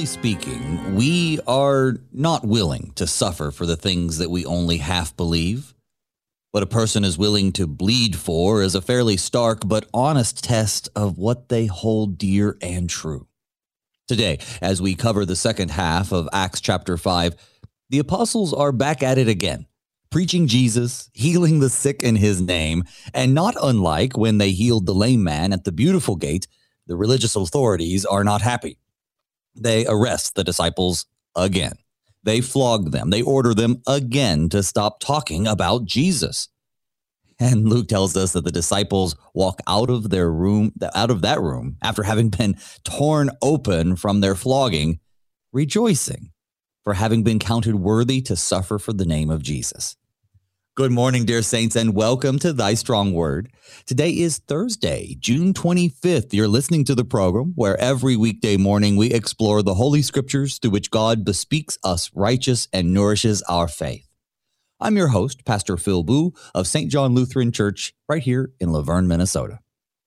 speaking, we are not willing to suffer for the things that we only half believe. What a person is willing to bleed for is a fairly stark but honest test of what they hold dear and true. Today, as we cover the second half of Acts chapter 5, the apostles are back at it again, preaching Jesus, healing the sick in his name, and not unlike when they healed the lame man at the Beautiful Gate, the religious authorities are not happy. They arrest the disciples again. They flog them. They order them again to stop talking about Jesus. And Luke tells us that the disciples walk out of that room after having been torn open from their flogging, rejoicing for having been counted worthy to suffer for the name of Jesus. Good morning, dear saints, and welcome to Thy Strong Word. Today is Thursday, June 25th. You're listening to the program where every weekday morning we explore the Holy Scriptures through which God bespeaks us righteous and nourishes our faith. I'm your host, Pastor Phil Boo of St. John Lutheran Church right here in Laverne, Minnesota.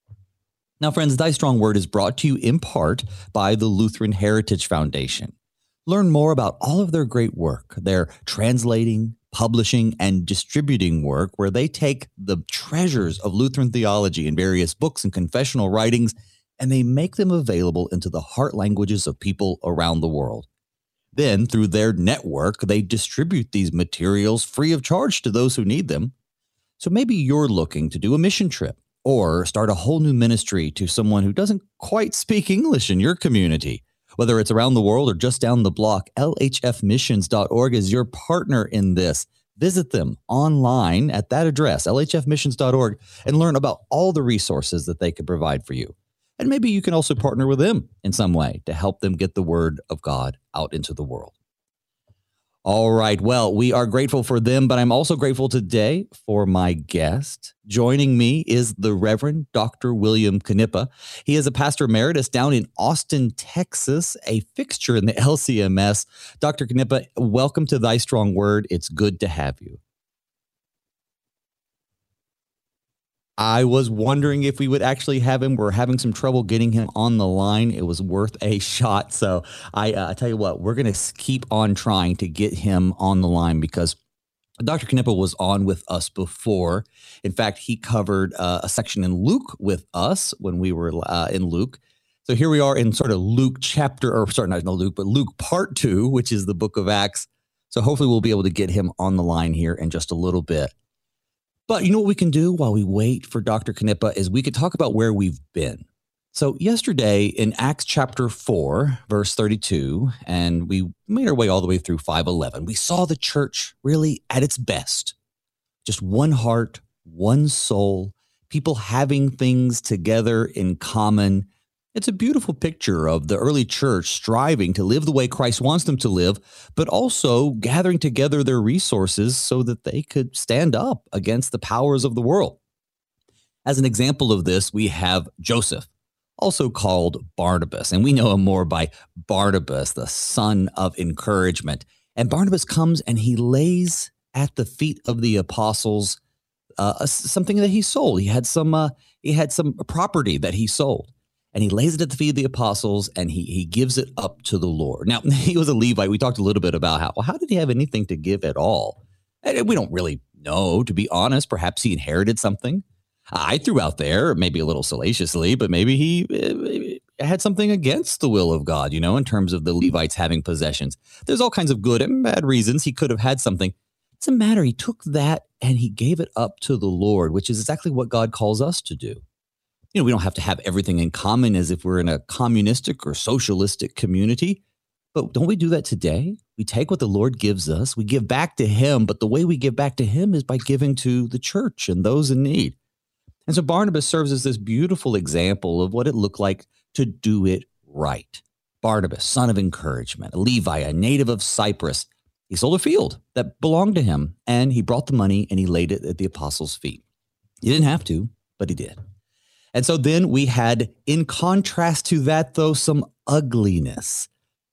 Now, friends, Thy Strong Word is brought to you in part by the Lutheran Heritage Foundation. Learn more about all of their great work, their translating, publishing, and distributing work, where they take the treasures of Lutheran theology in various books and confessional writings, and they make them available into the heart languages of people around the world. Then, through their network, they distribute these materials free of charge to those who need them. So maybe you're looking to do a mission trip or start a whole new ministry to someone who doesn't quite speak English in your community. Whether it's around the world or just down the block, lhfmissions.org is your partner in this. Visit them online at that address, lhfmissions.org, and learn about all the resources that they could provide for you. And maybe you can also partner with them in some way to help them get the word of God out into the world. All right. Well, we are grateful for them, but I'm also grateful today for my guest. Joining me is the Reverend Dr. William Knippa. He is a pastor emeritus down in Austin, Texas, a fixture in the LCMS. Dr. Knippa, welcome to Thy Strong Word. It's good to have you. I was wondering if we would actually have him. We're having some trouble getting him on the line. It was worth a shot. So I tell you what, we're going to keep on trying to get him on the line because Dr. Knippa was on with us before. In fact, he covered a section in Luke with us when we were in Luke. So here we are in sort of Luke Luke part 2, which is the book of Acts. So hopefully we'll be able to get him on the line here in just a little bit. But you know what we can do while we wait for Dr. Knippa is we could talk about where we've been. So yesterday in Acts chapter 4, verse 32, and we made our way all the way through 5:11, we saw the church really at its best. Just one heart, one soul, people having things together in common. It's a beautiful picture of the early church striving to live the way Christ wants them to live, but also gathering together their resources so that they could stand up against the powers of the world. As an example of this, we have Joseph, also called Barnabas, and we know him more by Barnabas, the son of encouragement. And Barnabas comes and he lays at the feet of the apostles something that he sold. He had some property that he sold. And he lays it at the feet of the apostles, and he gives it up to the Lord. Now, he was a Levite. We talked a little bit about how did he have anything to give at all? And we don't really know, to be honest. Perhaps he inherited something. I threw out there, maybe a little salaciously, but maybe he had something against the will of God, in terms of the Levites having possessions. There's all kinds of good and bad reasons he could have had something. It doesn't matter. He took that and he gave it up to the Lord, which is exactly what God calls us to do. We don't have to have everything in common as if we're in a communistic or socialistic community. But don't we do that today? We take what the Lord gives us, we give back to him, but the way we give back to him is by giving to the church and those in need. And so Barnabas serves as this beautiful example of what it looked like to do it right. Barnabas, son of encouragement, a Levite, a native of Cyprus. He sold a field that belonged to him, and he brought the money and he laid it at the apostles' feet. He didn't have to, but he did. And so then we had, in contrast to that, though, some ugliness,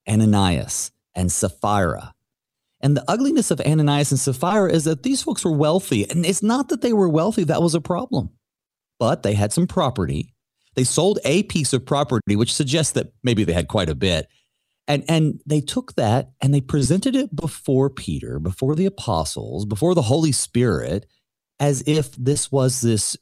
Ananias and Sapphira. And the ugliness of Ananias and Sapphira is that these folks were wealthy. And it's not that they were wealthy that was a problem, but they had some property. They sold a piece of property, which suggests that maybe they had quite a bit. And they took that and they presented it before Peter, before the apostles, before the Holy Spirit, as if this was this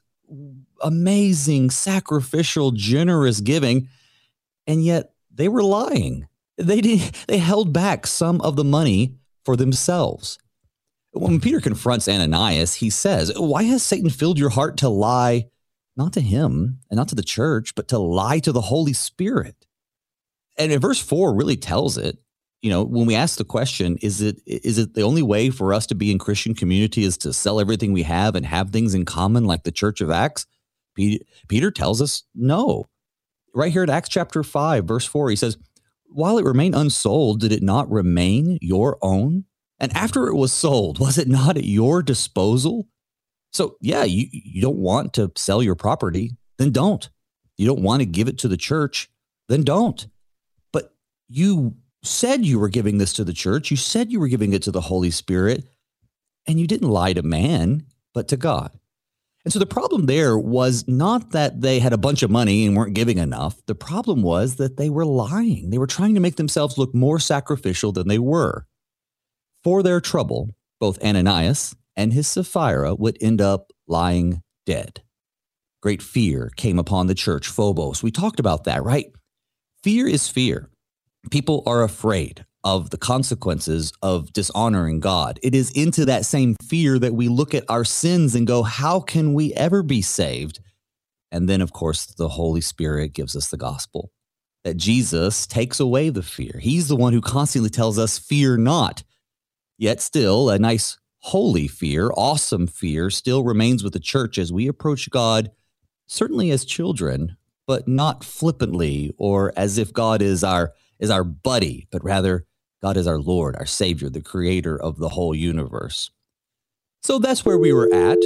amazing, sacrificial, generous giving. And yet they were lying. They held back some of the money for themselves. When Peter confronts Ananias, he says, "Why has Satan filled your heart to lie, not to him and not to the church, but to lie to the Holy Spirit?" And in verse 4 really tells it. When we ask the question, is it the only way for us to be in Christian community is to sell everything we have and have things in common like the Church of Acts? Peter tells us no. Right here at Acts chapter 5, verse 4, he says, "While it remained unsold, did it not remain your own? And after it was sold, was it not at your disposal?" So yeah, you don't want to sell your property, then don't. You don't want to give it to the church, then don't. But you said you were giving this to the church. You said you were giving it to the Holy Spirit, and you didn't lie to man, but to God. And so the problem there was not that they had a bunch of money and weren't giving enough. The problem was that they were lying. They were trying to make themselves look more sacrificial than they were. For their trouble, both Ananias and his Sapphira would end up lying dead. Great fear came upon the church, phobos. We talked about that, right? Fear is fear. People are afraid of the consequences of dishonoring God. It is into that same fear that we look at our sins and go, how can we ever be saved? And then, of course, the Holy Spirit gives us the gospel, that Jesus takes away the fear. He's the one who constantly tells us, fear not. Yet still, a nice holy fear, awesome fear still remains with the church as we approach God, certainly as children, but not flippantly or as if God is our buddy, but rather God is our Lord, our Savior, the creator of the whole universe. So that's where we were at.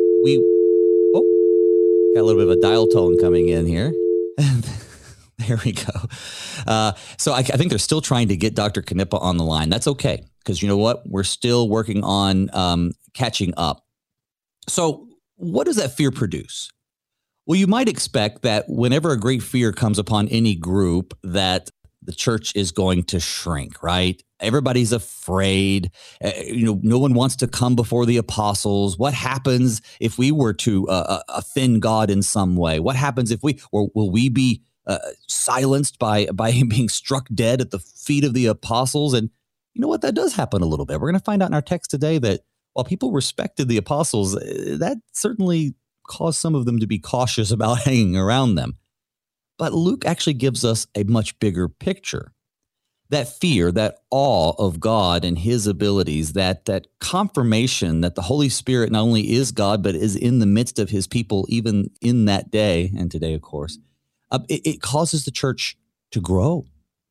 Got a little bit of a dial tone coming in here. There we go. So I think they're still trying to get Dr. Knippa on the line. That's okay, because you know what? We're still working on catching up. So what does that fear produce? Well, you might expect that whenever a great fear comes upon any group, that the church is going to shrink, right? Everybody's afraid. No one wants to come before the apostles. What happens if we were to offend God in some way? What happens if will we be silenced by him being struck dead at the feet of the apostles? And you know what? That does happen a little bit. We're going to find out in our text today that while people respected the apostles, that certainly caused some of them to be cautious about hanging around them. But Luke actually gives us a much bigger picture. That fear, that awe of God and his abilities, that confirmation that the Holy Spirit not only is God, but is in the midst of his people, even in that day, and today, of course, it causes the church to grow.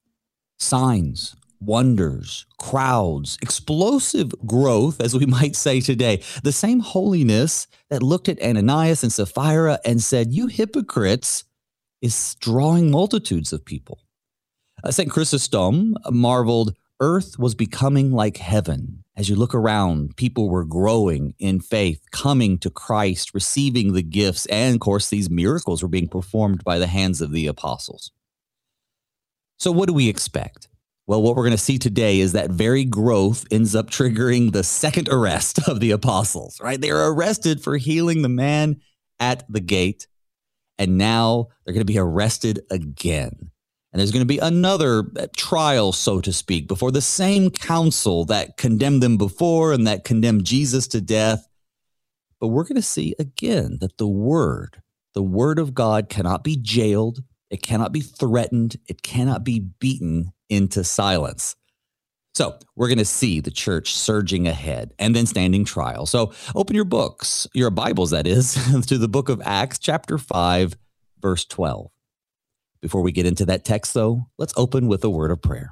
Signs, wonders, crowds, explosive growth, as we might say today. The same holiness that looked at Ananias and Sapphira and said, "You hypocrites," is drawing multitudes of people. St. Chrysostom marveled, earth was becoming like heaven. As you look around, people were growing in faith, coming to Christ, receiving the gifts, and of course, these miracles were being performed by the hands of the apostles. So what do we expect? Well, what we're going to see today is that very growth ends up triggering the second arrest of the apostles, right? They are arrested for healing the man at the gate. And now they're going to be arrested again. And there's going to be another trial, so to speak, before the same council that condemned them before and that condemned Jesus to death. But we're going to see again that the word of God cannot be jailed. It cannot be threatened. It cannot be beaten into silence. So we're going to see the church surging ahead and then standing trial. So open your books, your Bibles, that is, to the book of Acts, chapter 5, verse 12. Before we get into that text, though, let's open with a word of prayer.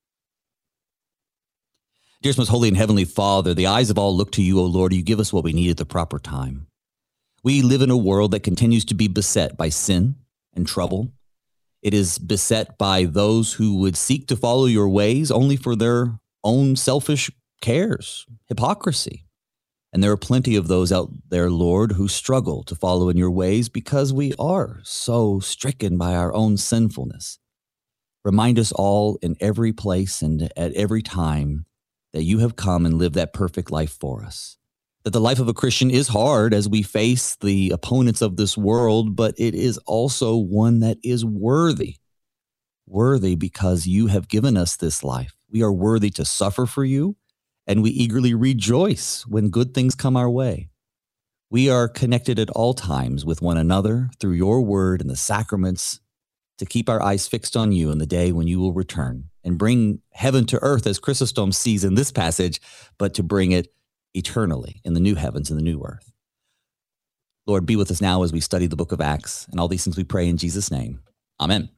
Dearest, most holy and heavenly Father, the eyes of all look to you, O Lord. You give us what we need at the proper time. We live in a world that continues to be beset by sin and trouble. It is beset by those who would seek to follow your ways only for their own selfish cares, hypocrisy. And there are plenty of those out there, Lord, who struggle to follow in your ways because we are so stricken by our own sinfulness. Remind us all in every place and at every time that you have come and lived that perfect life for us. That the life of a Christian is hard as we face the opponents of this world, but it is also one that is worthy. Worthy because you have given us this life. We are worthy to suffer for you, and we eagerly rejoice when good things come our way. We are connected at all times with one another through your word and the sacraments to keep our eyes fixed on you in the day when you will return and bring heaven to earth as Chrysostom sees in this passage, but to bring it eternally in the new heavens and the new earth. Lord, be with us now as we study the book of Acts, and all these things we pray in Jesus' name. Amen.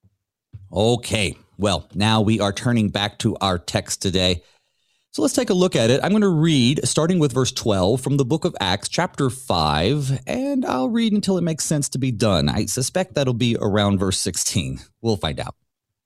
Okay, well, now we are turning back to our text today. So let's take a look at it. I'm going to read, starting with verse 12 from the book of Acts, chapter 5, and I'll read until it makes sense to be done. I suspect that'll be around verse 16. We'll find out.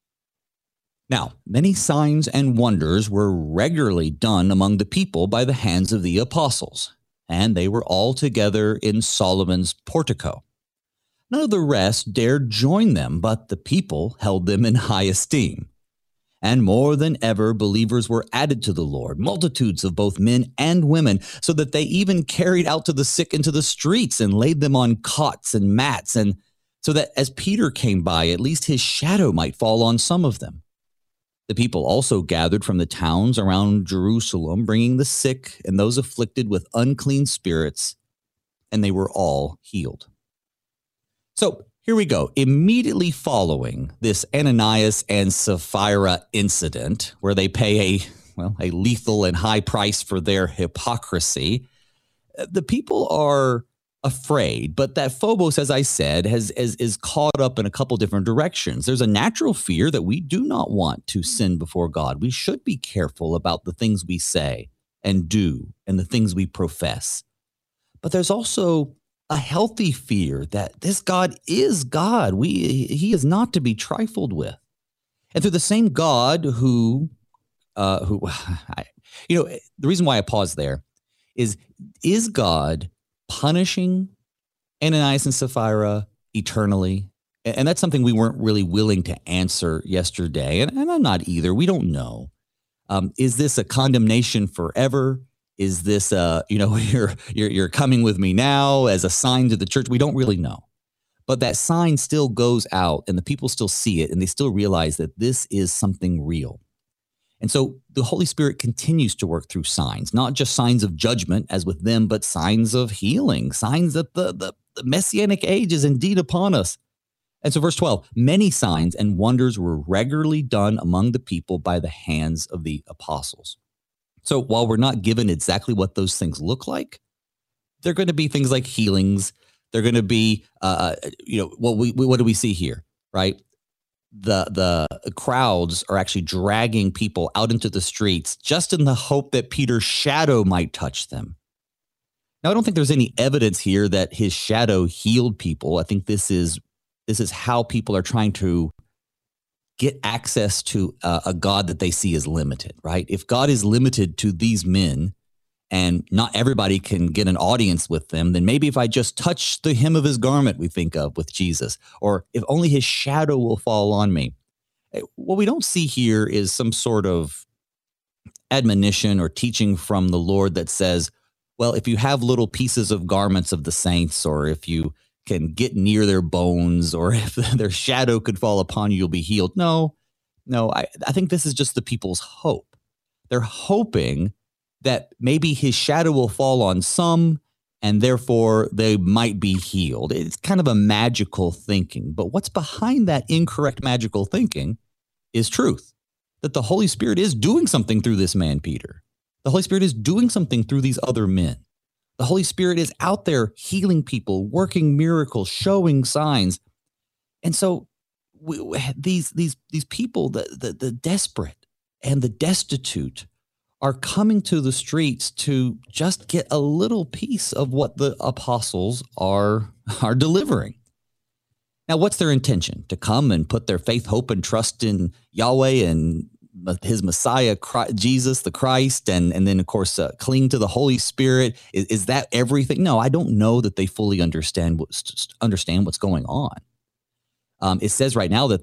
Now, many signs and wonders were regularly done among the people by the hands of the apostles, and they were all together in Solomon's portico. None of the rest dared join them, but the people held them in high esteem. And more than ever, believers were added to the Lord, multitudes of both men and women, so that they even carried out to the sick into the streets and laid them on cots and mats, and so that as Peter came by, at least his shadow might fall on some of them. The people also gathered from the towns around Jerusalem, bringing the sick and those afflicted with unclean spirits, and they were all healed. So here we go. Immediately following this Ananias and Sapphira incident, where they pay a lethal and high price for their hypocrisy, the people are afraid, but that Phobos, as I said, is caught up in a couple different directions. There's a natural fear that we do not want to sin before God. We should be careful about the things we say and do and the things we profess. But there's also a healthy fear that this God is God. He is not to be trifled with. And through the same God the reason why I pause there is God punishing Ananias and Sapphira eternally? And that's something we weren't really willing to answer yesterday. And I'm not either. We don't know. Is this a condemnation forever? Is this, you're coming with me now as a sign to the church? We don't really know. But that sign still goes out and the people still see it and they still realize that this is something real. And so the Holy Spirit continues to work through signs, not just signs of judgment as with them, but signs of healing, signs that the Messianic age is indeed upon us. And so verse 12, many signs and wonders were regularly done among the people by the hands of the apostles. So while we're not given exactly what those things look like, they're going to be things like healings. They're going to be, what do we see here, right? The crowds are actually dragging people out into the streets just in the hope that Peter's shadow might touch them. Now, I don't think there's any evidence here that his shadow healed people. I think this is how people are trying to get access to a God that they see as limited, right? If God is limited to these men and not everybody can get an audience with them, then maybe if I just touch the hem of his garment, we think of with Jesus, or if only his shadow will fall on me. What we don't see here is some sort of admonition or teaching from the Lord that says, well, if you have little pieces of garments of the saints, or if you can get near their bones, or if their shadow could fall upon you, you'll be healed. No, I think this is just the people's hope. They're hoping that maybe his shadow will fall on some and therefore they might be healed. It's kind of a magical thinking. But what's behind that incorrect magical thinking is truth, that the Holy Spirit is doing something through this man, Peter. The Holy Spirit is doing something through these other men. The Holy Spirit is out there healing people, working miracles, showing signs. And so these people, the desperate and the destitute, are coming to the streets to just get a little piece of what the apostles are delivering. Now, what's their intention? To come and put their faith, hope, and trust in Yahweh and his Messiah, Jesus, the Christ, and then, of course, cling to the Holy Spirit. Is that everything? No, I don't know that they fully understand what's going on. It says right now that they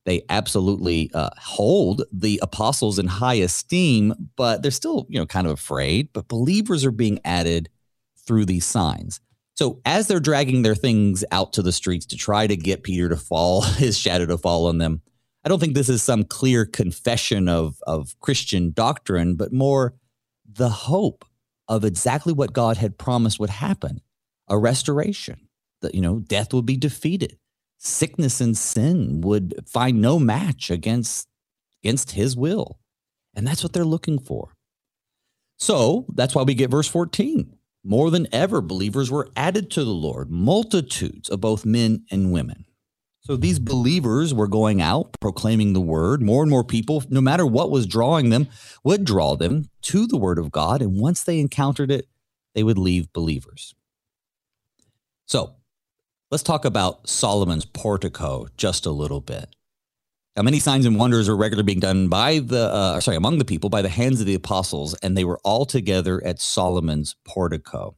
They absolutely hold the apostles in high esteem, but they're still, kind of afraid. But believers are being added through these signs. So as they're dragging their things out to the streets to try to get Peter to fall, his shadow to fall on them, I don't think this is some clear confession of Christian doctrine, but more the hope of exactly what God had promised would happen, a restoration, that, death would be defeated. Sickness and sin would find no match against his will. And that's what they're looking for. So that's why we get verse 14. More than ever, believers were added to the Lord, multitudes of both men and women. So these believers were going out, proclaiming the word. More and more people, no matter what was drawing them, would draw them to the word of God. And once they encountered it, they would leave believers. So let's talk about Solomon's portico just a little bit. Now, many signs and wonders are regularly being done among the people by the hands of the apostles, and they were all together at Solomon's portico.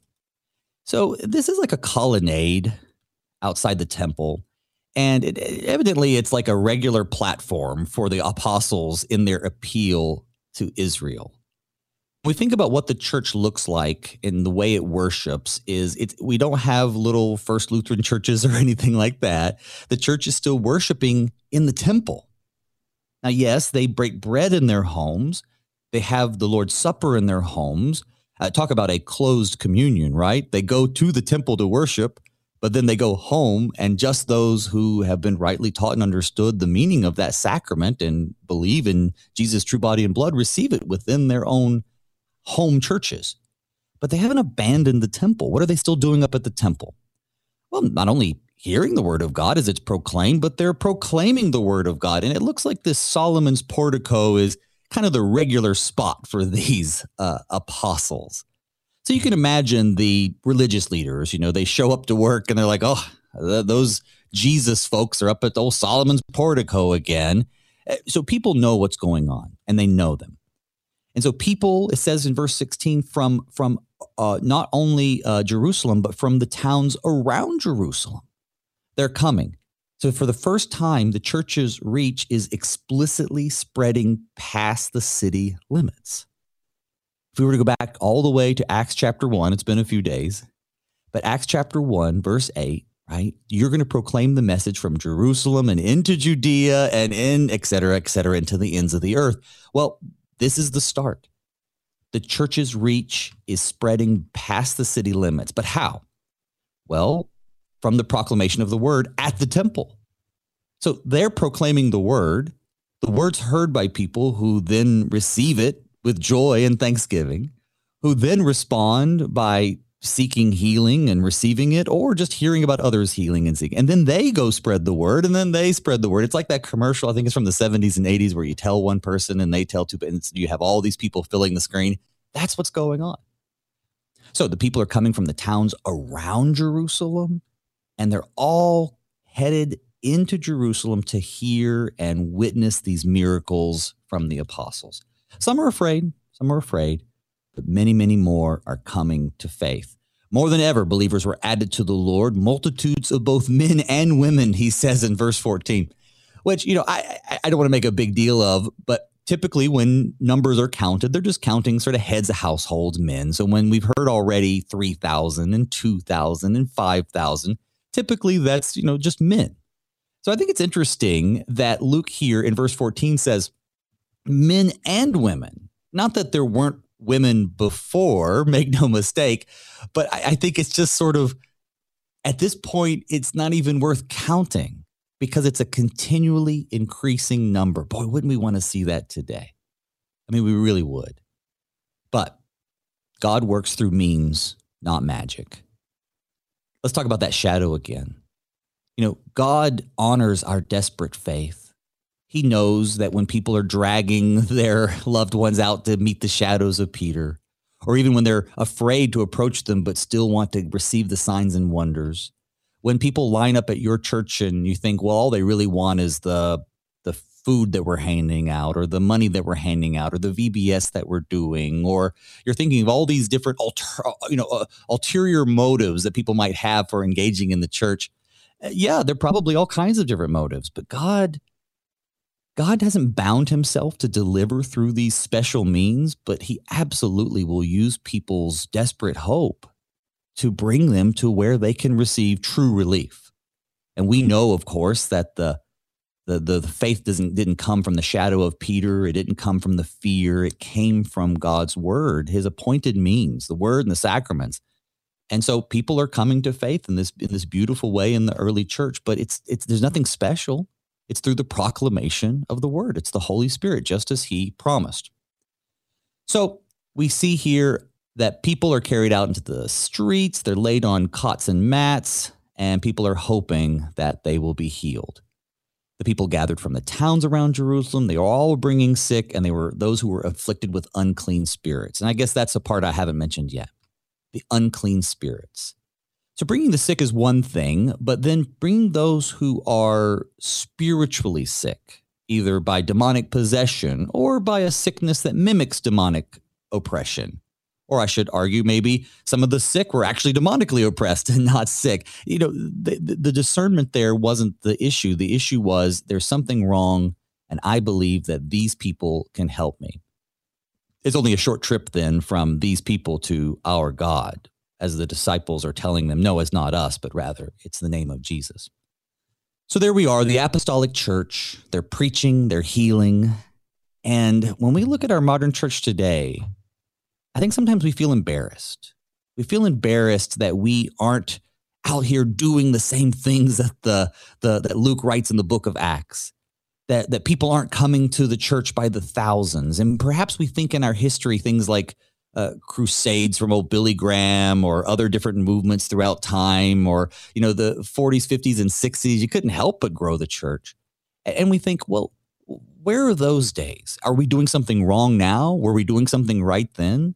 So this is like a colonnade outside the temple, and evidently it's like a regular platform for the apostles in their appeal to Israel. When we think about what the church looks like and the way it worships we don't have little First Lutheran churches or anything like that. The church is still worshiping in the temple. Now, yes, they break bread in their homes. They have the Lord's Supper in their homes. Talk about a closed communion, right? They go to the temple to worship, but then they go home, and just those who have been rightly taught and understood the meaning of that sacrament and believe in Jesus' true body and blood receive it within their own home churches. But they haven't abandoned the temple. What are they still doing up at the temple? Well, not only hearing the word of God as it's proclaimed, but they're proclaiming the word of God. And it looks like this Solomon's portico is kind of the regular spot for these apostles. So you can imagine the religious leaders, they show up to work and they're like, oh, those Jesus folks are up at old Solomon's portico again. So people know what's going on and they know them. And so people, it says in verse 16, from not only Jerusalem, but from the towns around Jerusalem, they're coming. So for the first time, the church's reach is explicitly spreading past the city limits. If we were to go back all the way to Acts chapter 1, it's been a few days, but Acts chapter 1, verse 8, right? You're going to proclaim the message from Jerusalem and into Judea and in et cetera, into the ends of the earth. Well, this is the start. The church's reach is spreading past the city limits. But how? Well, from the proclamation of the word at the temple. So they're proclaiming the word's heard by people who then receive it with joy and thanksgiving, who then respond by seeking healing and receiving it, or just hearing about others healing and seeking. And then they go spread the word, and then they spread the word. It's like that commercial, I think it's from the 70s and 80s, where you tell one person and they tell two, and you have all these people filling the screen. That's what's going on. So the people are coming from the towns around Jerusalem, and they're all headed into Jerusalem to hear and witness these miracles from the apostles. Some are afraid, but many, many more are coming to faith. More than ever, believers were added to the Lord, multitudes of both men and women, he says in verse 14, which, I don't want to make a big deal of, but typically when numbers are counted, they're just counting sort of heads of households, men. So when we've heard already 3,000 and 2,000 and 5,000, typically that's, just men. So I think it's interesting that Luke here in verse 14 says men and women, not that there weren't women before, make no mistake, but I think it's just sort of, at this point, it's not even worth counting because it's a continually increasing number. Boy, wouldn't we want to see that today? I mean, we really would. But God works through means, not magic. Let's talk about that shadow again. God honors our desperate faith. He knows that when people are dragging their loved ones out to meet the shadows of Peter, or even when they're afraid to approach them but still want to receive the signs and wonders, when people line up at your church and you think, well, all they really want is the food that we're handing out, or the money that we're handing out, or the VBS that we're doing, or you're thinking of all these different ulterior motives that people might have for engaging in the church. Yeah, there are probably all kinds of different motives, but God God hasn't bound himself to deliver through these special means, but he absolutely will use people's desperate hope to bring them to where they can receive true relief. And we know, of course, that the faith didn't come from the shadow of Peter. It didn't come from the fear. It came from God's word, his appointed means, the word and the sacraments. And so people are coming to faith in this beautiful way in the early church, but it's there's nothing special. It's through the proclamation of the word. It's the Holy Spirit, just as he promised. So we see here that people are carried out into the streets. They're laid on cots and mats, and people are hoping that they will be healed. The people gathered from the towns around Jerusalem, they were all bringing sick, and they were those who were afflicted with unclean spirits. And I guess that's a part I haven't mentioned yet, the unclean spirits. So bringing the sick is one thing, but then bringing those who are spiritually sick, either by demonic possession or by a sickness that mimics demonic oppression. Or I should argue, maybe some of the sick were actually demonically oppressed and not sick. You know, the discernment there wasn't the issue. The issue was there's something wrong, and I believe that these people can help me. It's only a short trip then from these people to our God, as the disciples are telling them, no, it's not us, but rather it's the name of Jesus. So there we are, the apostolic church. They're preaching, they're healing. And when we look at our modern church today, I think sometimes we feel embarrassed. We feel embarrassed that we aren't out here doing the same things that that Luke writes in the book of Acts, that people aren't coming to the church by the thousands. And perhaps we think in our history things like crusades from old Billy Graham or other different movements throughout time, or, you know, the 40s, 50s, and 60s, you couldn't help but grow the church. And we think, well, where are those days? Are we doing something wrong now? Were we doing something right then?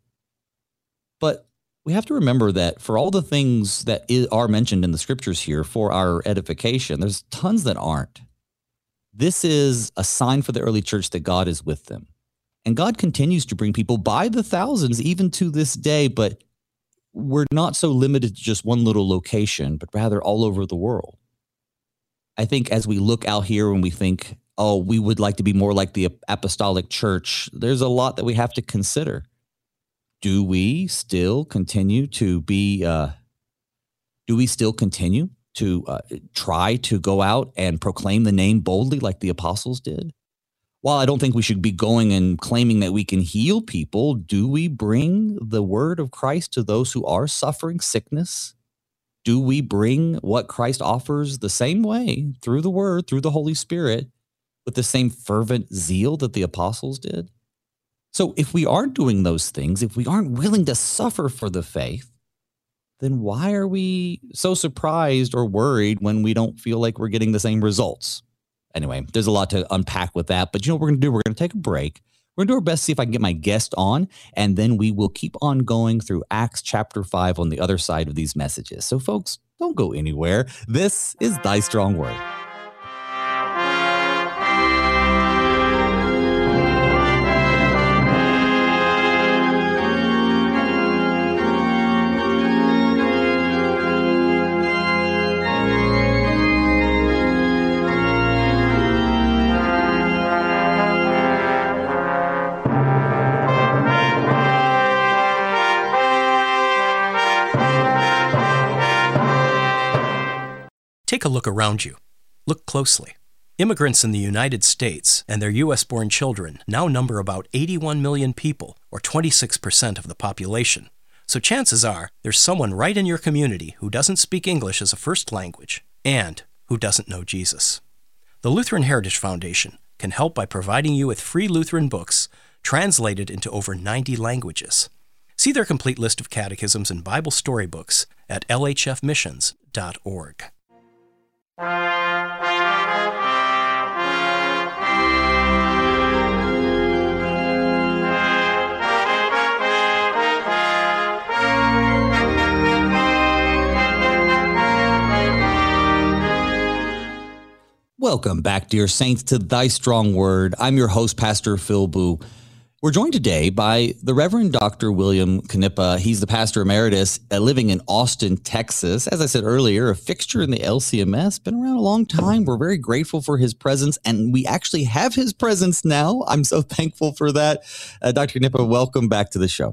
But we have to remember that for all the things that are mentioned in the scriptures here for our edification, there's tons that aren't. This is a sign for the early church that God is with them. And God continues to bring people by the thousands, even to this day, but we're not so limited to just one little location, but rather all over the world. I think as we look out here and we think, oh, we would like to be more like the apostolic church, there's a lot that we have to consider. Do we still continue to try to go out and proclaim the name boldly like the apostles did? While I don't think we should be going and claiming that we can heal people, do we bring the word of Christ to those who are suffering sickness? Do we bring what Christ offers the same way, through the word, through the Holy Spirit, with the same fervent zeal that the apostles did? So if we aren't doing those things, if we aren't willing to suffer for the faith, then why are we so surprised or worried when we don't feel like we're getting the same results? Anyway, there's a lot to unpack with that, but you know what we're going to do? We're going to take a break. We're going to do our best to see if I can get my guest on, and then we will keep on going through Acts chapter 5 on the other side of these messages. So folks, don't go anywhere. This is Thy Strong Word. Take a look around you. Look closely. Immigrants in the United States and their U.S.-born children now number about 81 million people, or 26% of the population. So chances are there's someone right in your community who doesn't speak English as a first language and who doesn't know Jesus. The Lutheran Heritage Foundation can help by providing you with free Lutheran books translated into over 90 languages. See their complete list of catechisms and Bible storybooks at lhfmissions.org. Welcome back, dear saints, to Thy Strong Word. I'm your host, Pastor Phil Boo. We're joined today by the Reverend Dr. William Knippa. He's the pastor emeritus living in Austin, Texas. As I said earlier, a fixture in the LCMS, been around a long time. We're very grateful for his presence, and we actually have his presence now. I'm so thankful for that. Dr. Knippa, welcome back to the show.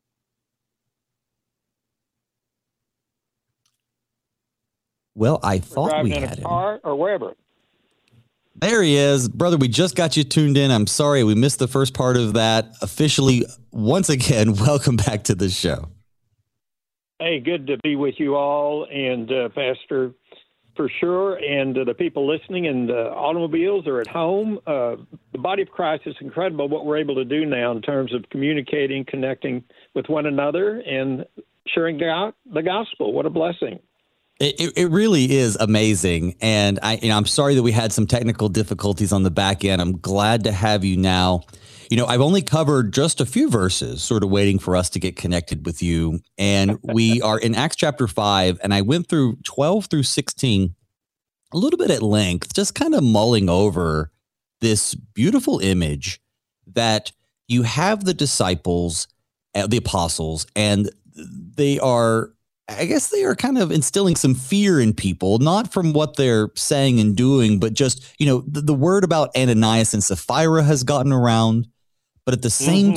Well, I thought we had him. Car or wherever. There he is. Brother, we just got you tuned in. I'm sorry we missed the first part of that. Officially, once again, welcome back to the show. Hey, good to be with you all, and Pastor, for sure, and the people listening in the automobiles or at home. The body of Christ is incredible what we're able to do now in terms of communicating, connecting with one another, and sharing the gospel. What a blessing. It really is amazing. And I'm sorry that we had some technical difficulties on the back end. I'm glad to have you now. I've only covered just a few verses, sort of waiting for us to get connected with you. And we are in Acts chapter 5, and I went through 12 through 16 a little bit at length, just kind of mulling over this beautiful image that you have the disciples, the apostles, and they are kind of instilling some fear in people, not from what they're saying and doing, but just, the word about Ananias and Sapphira has gotten around. But at the same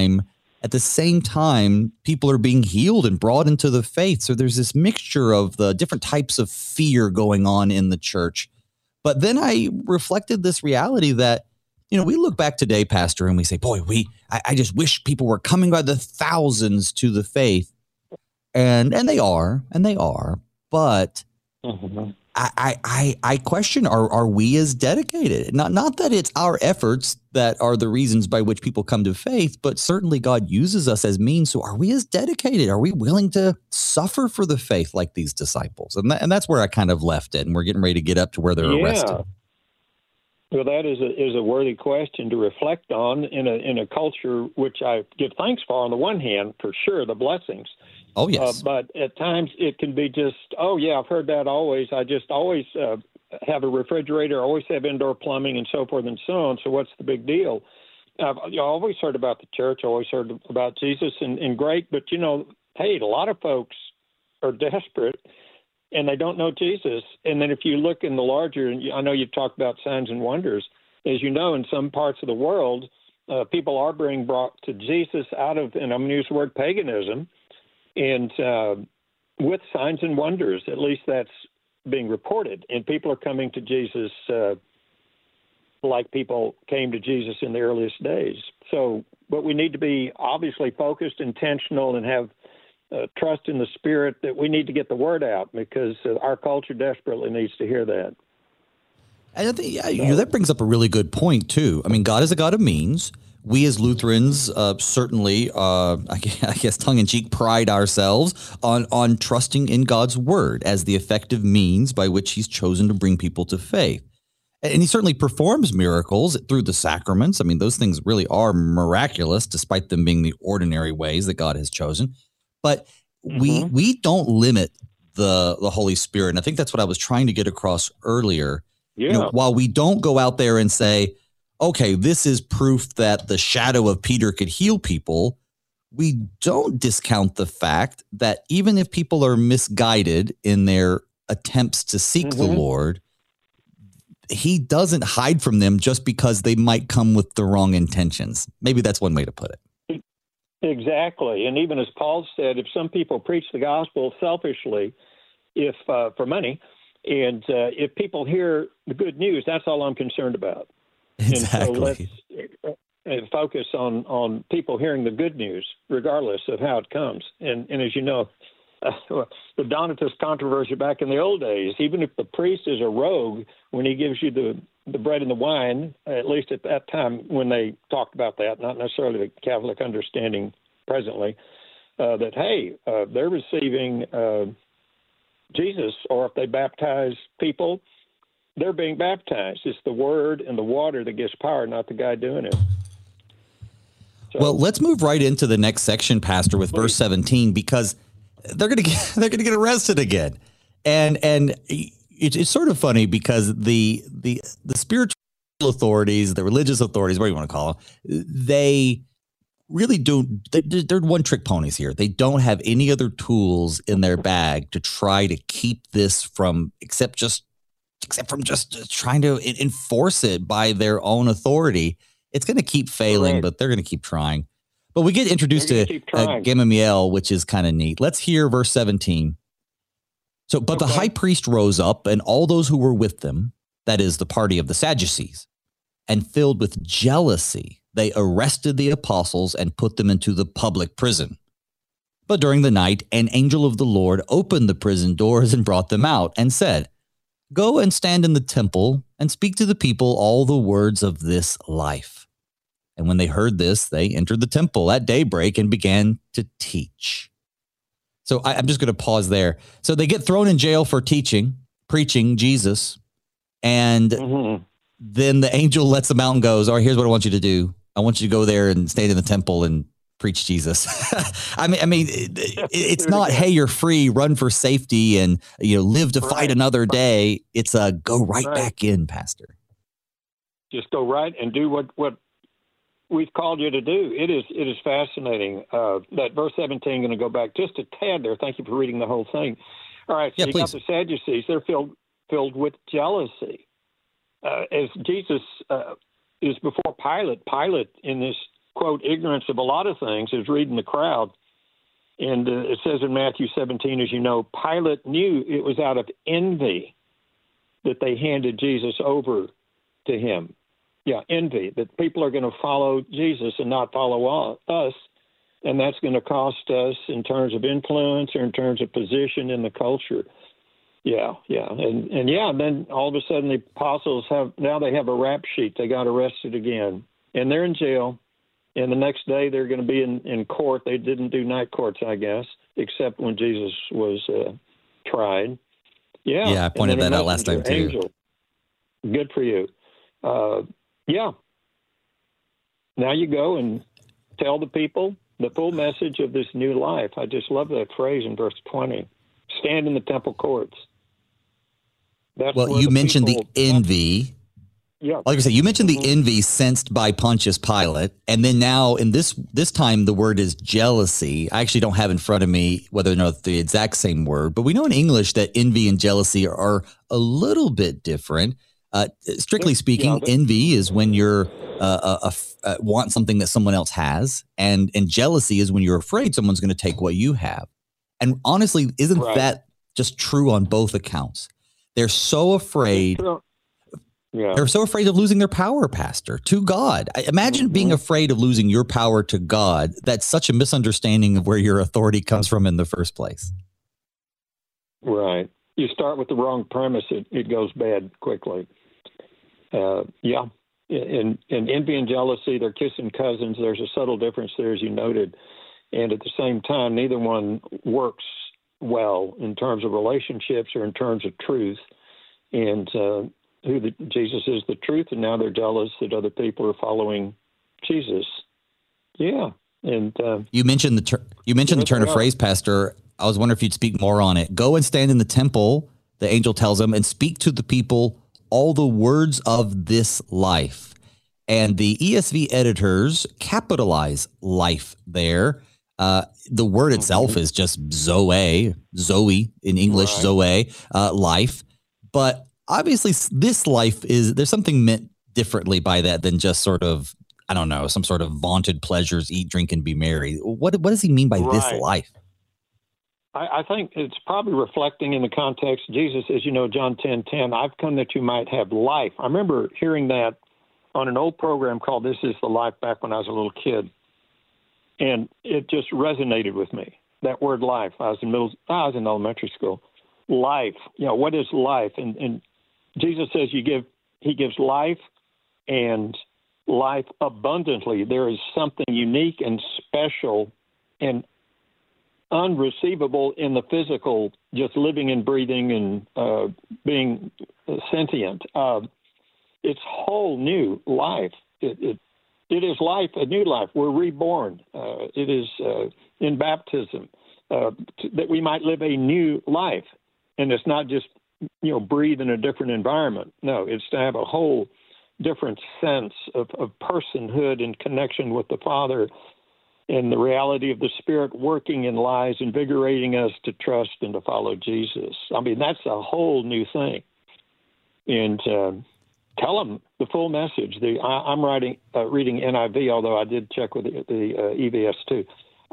time, people are being healed and brought into the faith. So there's this mixture of the different types of fear going on in the church. But then I reflected this reality that, we look back today, Pastor, and we say, boy, I just wish people were coming by the thousands to the faith. And they are, but I question, are we as dedicated? Not that it's our efforts that are the reasons by which people come to faith, but certainly God uses us as means. So are we as dedicated? Are we willing to suffer for the faith like these disciples? And that's where I kind of left it. And we're getting ready to get up to where they're arrested. Well, that is a worthy question to reflect on in a culture which I give thanks for. On the one hand, for sure, the blessings. Oh, yes. But at times it can be just, oh, yeah, I've heard that always. I just always have a refrigerator, always have indoor plumbing and so forth and so on. So what's the big deal? I've always heard about the church, always heard about Jesus and great. But, hey, a lot of folks are desperate and they don't know Jesus. And then if you look in the larger, I know you've talked about signs and wonders. As you know, in some parts of the world, people are being brought to Jesus out of, and I'm going to use the word paganism, and with signs and wonders. At least that's being reported. And people are coming to Jesus like people came to Jesus in the earliest days. So, but we need to be obviously focused, intentional, and have trust in the Spirit that we need to get the word out because our culture desperately needs to hear that. And I think that brings up a really good point, too. I mean, God is a God of means. We as Lutherans certainly, I guess, tongue-in-cheek, pride ourselves on trusting in God's word as the effective means by which he's chosen to bring people to faith. And he certainly performs miracles through the sacraments. I mean, those things really are miraculous, despite them being the ordinary ways that God has chosen. But we don't limit the Holy Spirit. And I think that's what I was trying to get across earlier. Yeah. While we don't go out there and say, okay, this is proof that the shadow of Peter could heal people, we don't discount the fact that even if people are misguided in their attempts to seek the Lord, he doesn't hide from them just because they might come with the wrong intentions. Maybe that's one way to put it. Exactly. And even as Paul said, if some people preach the gospel selfishly, if for money, and if people hear the good news, that's all I'm concerned about. Exactly. And so let's focus on people hearing the good news, regardless of how it comes. And as you know, the Donatist controversy back in the old days, even if the priest is a rogue, when he gives you the bread and the wine, at least at that time when they talked about that, not necessarily the Catholic understanding presently, that, hey, they're receiving Jesus, or if they baptize people, they're being baptized. It's the word and the water that gives power, not the guy doing it. So, well, let's move right into the next section, Pastor, with verse 17, because they're going to get arrested again. And it's sort of funny because the spiritual authorities, the religious authorities, what do you want to call them, they really they're one-trick ponies here. They don't have any other tools in their bag to try to keep this from, except from just trying to enforce it by their own authority. It's going to keep failing, but they're going to keep trying. But we get introduced to Gamaliel, which is kind of neat. Let's hear verse 17. So, but the high priest rose up, and all those who were with them, that is the party of the Sadducees, and filled with jealousy, they arrested the apostles and put them into the public prison. But during the night, an angel of the Lord opened the prison doors and brought them out and said, "Go and stand in the temple and speak to the people all the words of this life." And when they heard this, they entered the temple at daybreak and began to teach. So I'm just going to pause there. So they get thrown in jail for preaching Jesus. And then the angel lets them out and goes, "All right, here's what I want you to do. I want you to go there and stand in the temple and preach Jesus." I mean, it's not, "Hey, you're free, run for safety and, live to fight another day." It's a go right back in, Pastor. Just go right and do what we've called you to do. It is fascinating. That verse 17, going to go back just a tad there. Thank you for reading the whole thing. All right, so you got the Sadducees. They're filled with jealousy. As Jesus is before Pilate, Pilate, in this, quote, ignorance of a lot of things, is reading the crowd. And it says in Matthew 17, as you know, Pilate knew it was out of envy that they handed Jesus over to him. Yeah, envy, that people are going to follow Jesus and not follow us. And that's going to cost us in terms of influence or in terms of position in the culture. Yeah. And then all of a sudden the apostles have a rap sheet. They got arrested again. And they're in jail. And the next day they're going to be in court. They didn't do night courts, I guess, except when Jesus was tried. Yeah, I pointed that out last time too. Angel. Good for you. Now you go and tell the people the full message of this new life. I just love that phrase in verse 20. Stand in the temple courts. You mentioned the envy. Yeah. Like I said, you mentioned the envy sensed by Pontius Pilate. And then now in this time, the word is jealousy. I actually don't have in front of me whether or not it's the exact same word, but we know in English that envy and jealousy are a little bit different. Strictly speaking, envy is when you're want something that someone else has, and jealousy is when you're afraid someone's going to take what you have. And honestly, isn't that just true on both accounts? They're so afraid. They're so afraid of losing their power, Pastor, to God. Imagine being afraid of losing your power to God. That's such a misunderstanding of where your authority comes from in the first place. Right. You start with the wrong premise, it goes bad quickly. In envy and jealousy, they're kissing cousins. There's a subtle difference there, as you noted. And at the same time, neither one works well in terms of relationships or in terms of truth. And Jesus is the truth, and now they're jealous that other people are following Jesus. Yeah. And you mentioned the turn of phrase, Pastor. I was wondering if you'd speak more on it. Go and stand in the temple, the angel tells him, and speak to the people all the words of this life. And the ESV editors capitalize life there. The word itself is just Zoe in English, Zoe, life. But obviously this life there's something meant differently by that than just sort of, I don't know, some sort of vaunted pleasures, eat, drink, and be merry. What does he mean by this life? I think it's probably reflecting in the context. Jesus, as you know, John 10:10, I've come that you might have life. I remember hearing that on an old program called This Is the Life back when I was a little kid. And it just resonated with me, that word life. I was in elementary school. Life, what is life? And Jesus says he gives life and life abundantly. There is something unique and special and unreceivable in the physical, just living and breathing and being sentient. It's whole new life. It is life, a new life. We're reborn. It is in baptism that we might live a new life. And it's not just, breathe in a different environment. No, it's to have a whole different sense of personhood and connection with the Father. and the reality of the Spirit working in lives, invigorating us to trust and to follow Jesus. I mean, that's a whole new thing. And tell them the full message. I'm reading NIV, although I did check with the EVS too.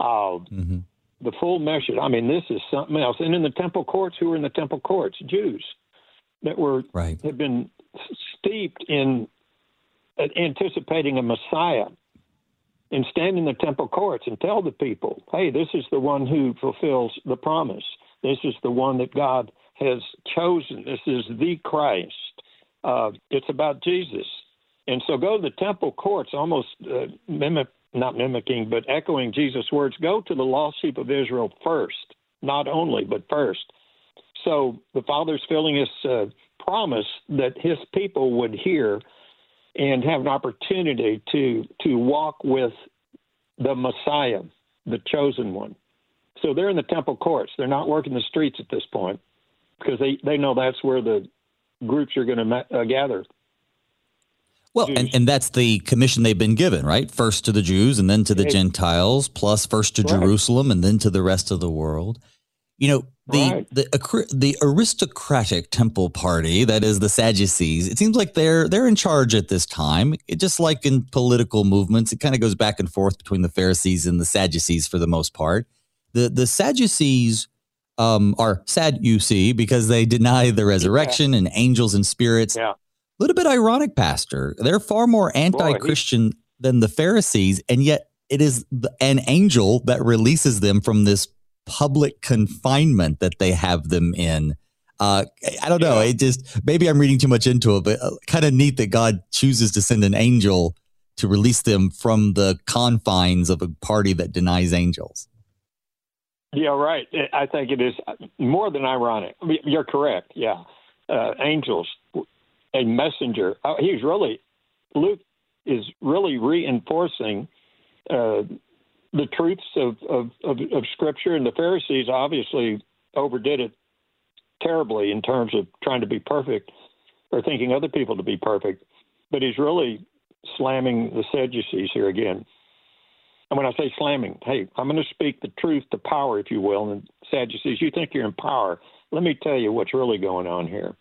The full message. I mean, this is something else. And in the temple courts, who were in the temple courts? Jews that had been steeped in anticipating a Messiah, and stand in the temple courts and tell the people, hey, this is the one who fulfills the promise. This is the one that God has chosen. This is the Christ. It's about Jesus. And so go to the temple courts, almost not mimicking, but echoing Jesus' words. Go to the lost sheep of Israel first, not only, but first. So the Father's filling his promise that his people would hear and have an opportunity to walk with the Messiah, the chosen one. So they're in the temple courts. They're not working the streets at this point because they know that's where the groups are going to gather. Well, and that's the commission they've been given, right? First to the Jews and then to the Gentiles, plus first to Jerusalem and then to the rest of the world. You know, the aristocratic temple party, that is the Sadducees, it seems like they're in charge at this time. Just like in political movements, it kind of goes back and forth between the Pharisees and the Sadducees for the most part. The Sadducees are Sadducee because they deny the resurrection and angels and spirits. Yeah. A little bit ironic, Pastor. They're far more anti-Christian than the Pharisees, and yet it is an angel that releases them from this public confinement that they have them in. I don't know. It just, maybe I'm reading too much into it, but kind of neat that God chooses to send an angel to release them from the confines of a party that denies angels. Yeah, right. I think it is more than ironic. I mean, you're correct. Yeah. Angels, a messenger. Luke is really reinforcing the truths of Scripture, and the Pharisees obviously overdid it terribly in terms of trying to be perfect or thinking other people to be perfect. But he's really slamming the Sadducees here again. And when I say slamming, hey, I'm going to speak the truth to power, if you will. And Sadducees, you think you're in power. Let me tell you what's really going on here.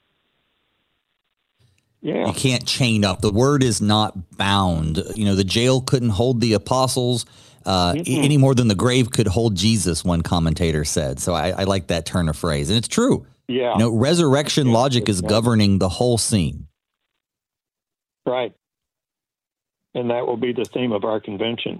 Yeah. You can't chain up. The word is not bound. You know, the jail couldn't hold the apostles any more than the grave could hold Jesus, one commentator said. So I like that turn of phrase. And it's true. Yeah. You know, resurrection logic is governing the whole scene. Right. And that will be the theme of our convention.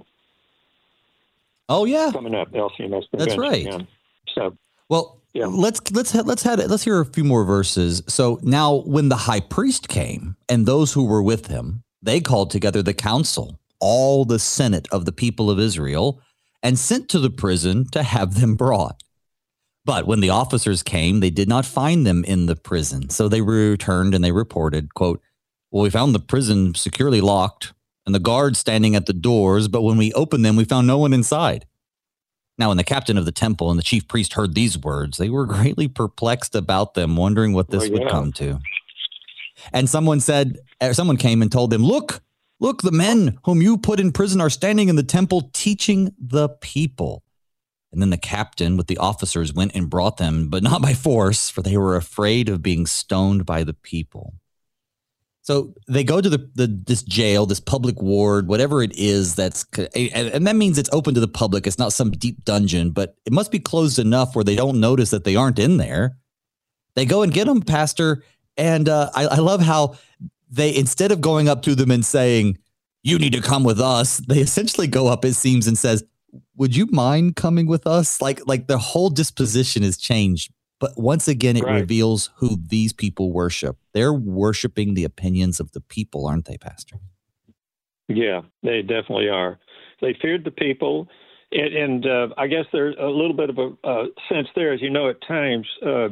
Oh, yeah. Coming up, LCMS convention. That's right. Yeah. So, well, let's hear a few more verses. So now when the high priest came and those who were with him, they called together the council, all the senate of the people of Israel, and sent to the prison to have them brought. But when the officers came, they did not find them in the prison. So they returned and they reported, quote, well, we found the prison securely locked and the guards standing at the doors, but when we opened them, we found no one inside. Now, when the captain of the temple and the chief priest heard these words, they were greatly perplexed about them, wondering what this would come to. And someone came and told them, look, the men whom you put in prison are standing in the temple teaching the people. And then the captain with the officers went and brought them, but not by force, for they were afraid of being stoned by the people. So they go to this jail, this public ward, whatever it is, and that means it's open to the public. It's not some deep dungeon, but it must be closed enough where they don't notice that they aren't in there. They go and get them, Pastor, and I love how they, instead of going up to them and saying, you need to come with us, they essentially go up, it seems, and says, would you mind coming with us? Like the whole disposition is changed. But once again, it reveals who these people worship. They're worshiping the opinions of the people, aren't they, Pastor? Yeah, they definitely are. They feared the people. And I guess there's a little bit of a sense there, as you know, at times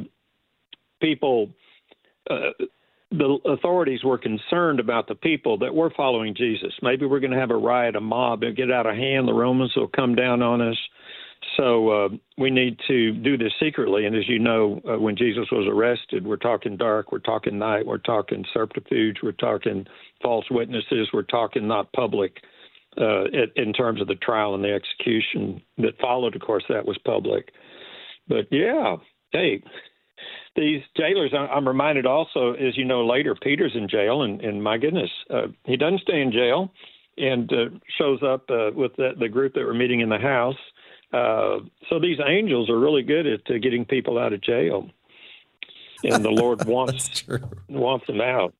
people, the authorities were concerned about the people that were following Jesus. Maybe we're going to have a riot, a mob, it'll get out of hand. The Romans will come down on us. So we need to do this secretly. And as you know, when Jesus was arrested, we're talking dark, we're talking night, we're talking subterfuge, we're talking false witnesses, we're talking not public. in terms of the trial and the execution that followed. Of course, that was public. But yeah, hey, these jailers, I'm reminded also, as you know, later, Peter's in jail, and my goodness, he doesn't stay in jail and shows up with the group that were meeting in the house. So these angels are really good at getting people out of jail. And the Lord wants them out.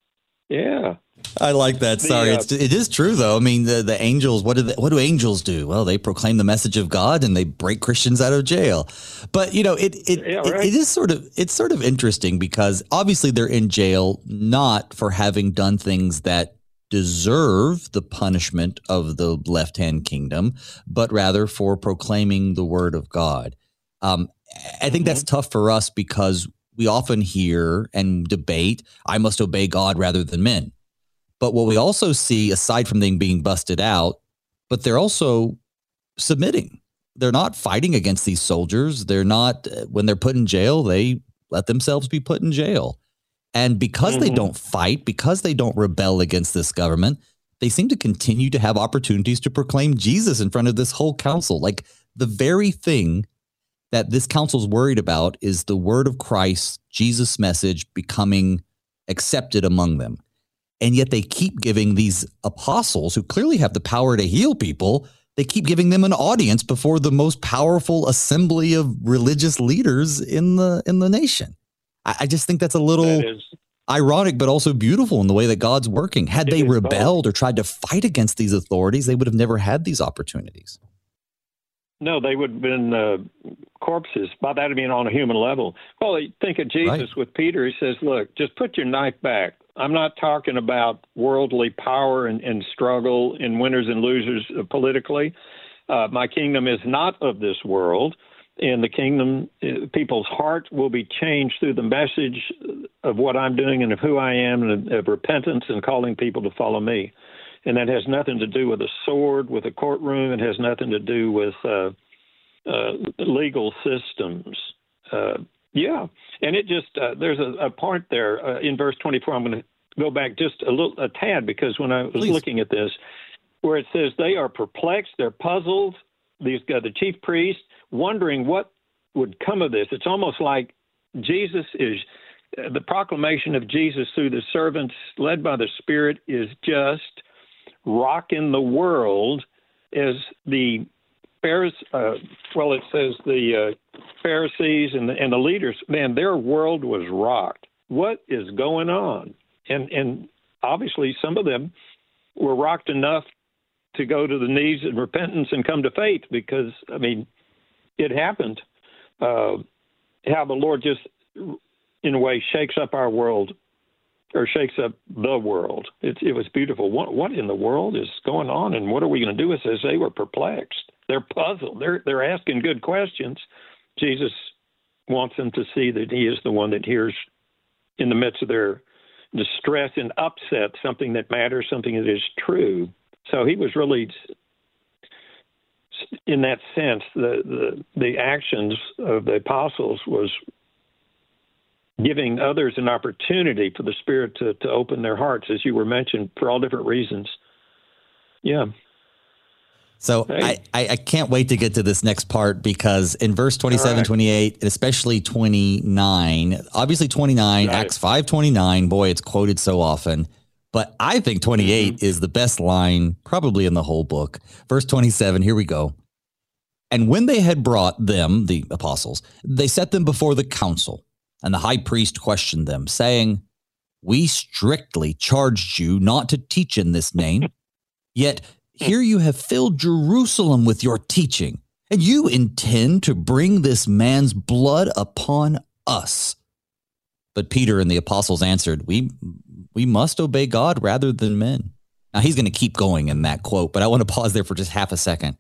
Yeah. I like that. Sorry. It is true, though. I mean, the angels, what do angels do? Well, they proclaim the message of God and they break Christians out of jail. But, you know, it is sort of interesting because obviously they're in jail not for having done things that deserve the punishment of the left-hand kingdom, but rather for proclaiming the word of God. I think that's tough for us because we often hear and debate, I must obey God rather than men. But what we also see, aside from them being busted out, but they're also submitting. They're not fighting against these soldiers. They're not, when they're put in jail, they let themselves be put in jail. And because they don't fight, because they don't rebel against this government, they seem to continue to have opportunities to proclaim Jesus in front of this whole council. Like the very thing that this council's worried about is the word of Christ, Jesus' message becoming accepted among them. And yet they keep giving these apostles who clearly have the power to heal people, they keep giving them an audience before the most powerful assembly of religious leaders in the nation. I just think that's a little ironic, but also beautiful in the way that God's working. Had they rebelled or tried to fight against these authorities, they would have never had these opportunities. No, they would have been corpses. By that I mean on a human level. Well, think of Jesus with Peter. He says, look, just put your knife back. I'm not talking about worldly power and struggle and winners and losers politically. My kingdom is not of this world. And the kingdom, people's hearts will be changed through the message of what I'm doing and of who I am and of repentance and calling people to follow me. And that has nothing to do with a sword, with a courtroom. It has nothing to do with legal systems. Yeah. And it just, there's a part there in verse 24. I'm going to go back just a tad because when I was looking at this, where it says they are perplexed, they're puzzled, the chief priests, wondering what would come of this. It's almost like Jesus is, the proclamation of Jesus through the servants led by the Spirit is just rocking the world as the Pharisees, it says the Pharisees and the leaders, man, their world was rocked. What is going on? And obviously some of them were rocked enough to go to the knees in repentance and come to faith because, I mean, it happened. How the Lord just, in a way, shakes up our world or shakes up the world. It was beautiful. What in the world is going on, and what are we going to do? It says they were perplexed. They're puzzled. They're asking good questions. Jesus wants them to see that he is the one that hears in the midst of their distress and upset something that matters, something that is true. So he was really, in that sense, the actions of the apostles was giving others an opportunity for the Spirit to open their hearts, as you were mentioned, for all different reasons. Yeah. So I can't wait to get to this next part because in verse 27, 28, and especially 29, obviously 29, Acts 5:29, boy, it's quoted so often. But I think 28 is the best line probably in the whole book. Verse 27, here we go. And when they had brought them, the apostles, they set them before the council, and the high priest questioned them, saying, we strictly charged you not to teach in this name, yet here you have filled Jerusalem with your teaching, and you intend to bring this man's blood upon us. But Peter and the apostles answered, we must obey God rather than men. Now he's going to keep going in that quote, but I want to pause there for just half a second.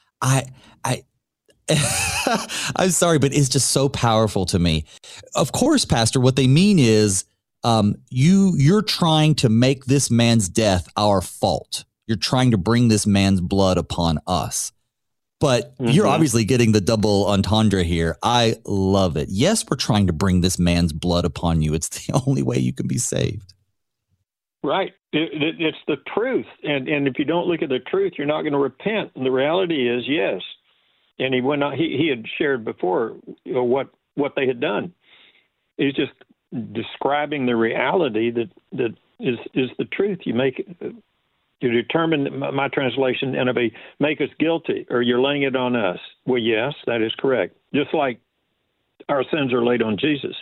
I'm sorry, but it's just so powerful to me. Of course, Pastor, what they mean is you're trying to make this man's death our fault. You're trying to bring this man's blood upon us. But you're obviously getting the double entendre here. I love it. Yes, we're trying to bring this man's blood upon you. It's the only way you can be saved. Right. It's the truth. And if you don't look at the truth, you're not going to repent. And the reality is, yes. And he went on, he had shared before, what they had done. He's just describing the reality that is the truth. You determine, my translation, NIV, make us guilty, or you're laying it on us. Well, yes, that is correct. Just like our sins are laid on Jesus.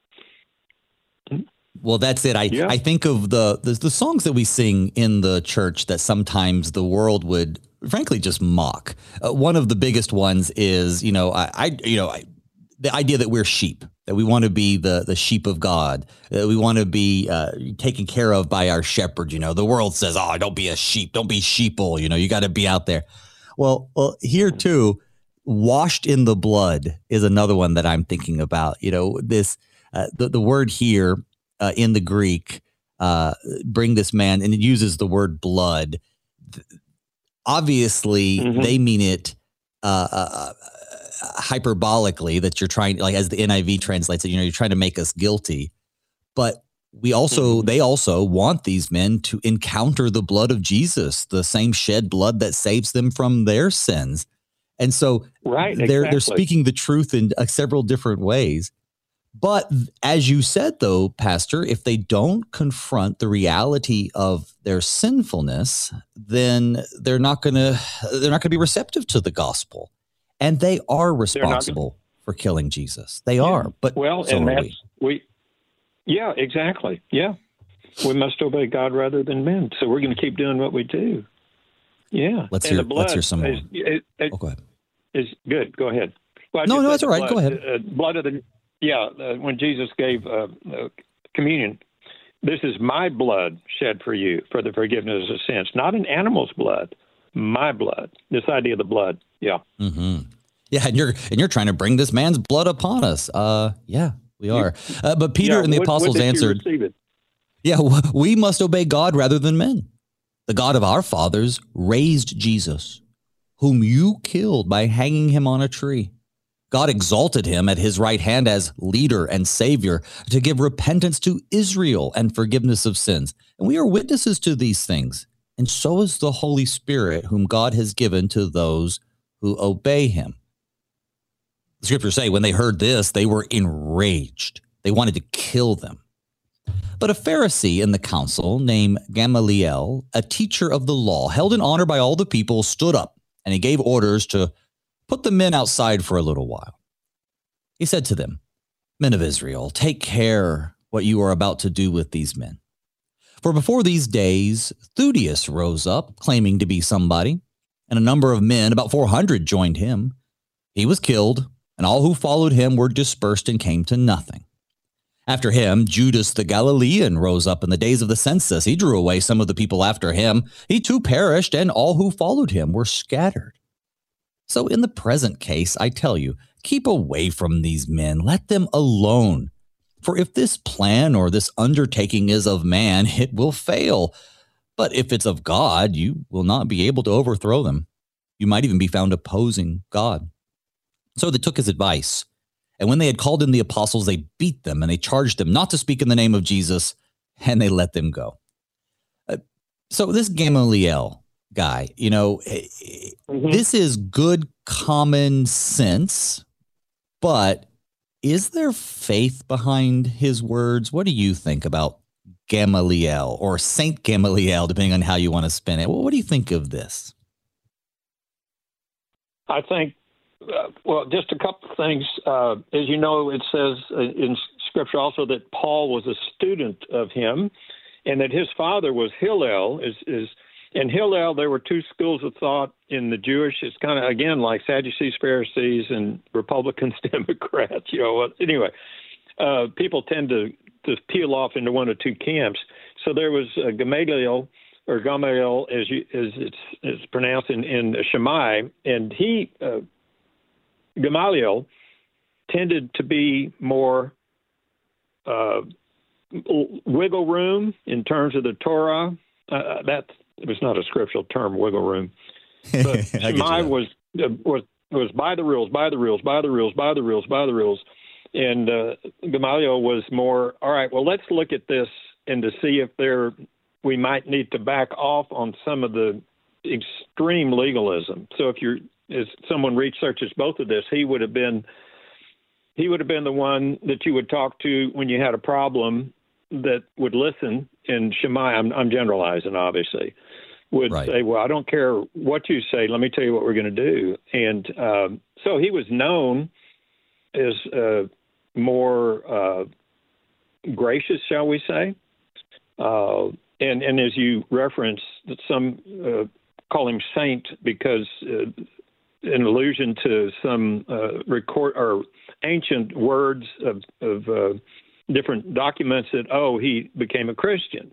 Well, that's it. I think of the songs that we sing in the church that sometimes the world would frankly just mock. One of the biggest ones is, the idea that we're sheep, that we want to be the sheep of God, that we want to be taken care of by our shepherd. The world says, oh, don't be a sheep, don't be sheeple. You got to be out there. Well, here too, washed in the blood is another one that I'm thinking about. This the word here in the Greek, bring this man, and it uses the word blood. Obviously, they mean it hyperbolically, that you're trying, like as the NIV translates it, you're trying to make us guilty. But they also want these men to encounter the blood of Jesus, the same shed blood that saves them from their sins. And so they're speaking the truth in several different ways. But as you said, though, Pastor, if they don't confront the reality of their sinfulness, then they're not going to be receptive to the gospel. And they are responsible for killing Jesus. They are. But yeah, exactly. Yeah. We must obey God rather than men. So we're going to keep doing what we do. Yeah. Let's hear some more. Go ahead. Is good. Go ahead. Well, no, that's all right. Go ahead. Blood of the... Yeah, when Jesus gave communion, this is my blood shed for you for the forgiveness of sins, not an animal's blood, my blood. This idea of the blood, yeah. Mm-hmm. Yeah, and you're trying to bring this man's blood upon us. Yeah, we are. But Peter and the apostles answered, yeah, we must obey God rather than men. The God of our fathers raised Jesus, whom you killed by hanging him on a tree. God exalted him at his right hand as leader and savior to give repentance to Israel and forgiveness of sins. And we are witnesses to these things. And so is the Holy Spirit, whom God has given to those who obey him. The scriptures say when they heard this, they were enraged. They wanted to kill them. But a Pharisee in the council named Gamaliel, a teacher of the law, held in honor by all the people, stood up, and he gave orders to put the men outside for a little while. He said to them, Men of Israel, take care what you are about to do with these men. For before these days, Theudas rose up, claiming to be somebody, and a number of men, about 400, joined him. He was killed, and all who followed him were dispersed and came to nothing. After him, Judas the Galilean rose up in the days of the census. He drew away some of the people after him. He too perished, and all who followed him were scattered. So in the present case, I tell you, keep away from these men. Let them alone. For if this plan or this undertaking is of man, it will fail. But if it's of God, you will not be able to overthrow them. You might even be found opposing God. So they took his advice. And when they had called in the apostles, they beat them and they charged them not to speak in the name of Jesus, and they let them go. So this Gamaliel guy, this is good common sense, but is there faith behind his words? What do you think about Gamaliel or Saint Gamaliel, depending on how you want to spin it? Well, what do you think of this? I think, just a couple of things. As you know, it says in Scripture also that Paul was a student of him, and that his father was Hillel. In Hillel, there were two schools of thought in the Jewish. It's kind of, again, like Sadducees, Pharisees, and Republicans, Democrats. Anyway, people tend to peel off into one of two camps. So there was Gamaliel, as it's pronounced in Shammai, and Gamaliel tended to be more wiggle room in terms of the Torah. It was not a scriptural term, wiggle room. But Shammai was by the rules, by the rules, by the rules, by the rules, by the rules. And Gamaliel was more, all right, well, let's look at this and to see if they're we might need to back off on some of the extreme legalism. So as someone researches both of this, he would have been the one that you would talk to when you had a problem, that would listen. And Shammai, I'm generalizing, obviously, would say, well, I don't care what you say. Let me tell you what we're going to do. And so he was known as more gracious, shall we say. And as you referenced, some call him saint because in allusion to some record or ancient words of different documents that, he became a Christian.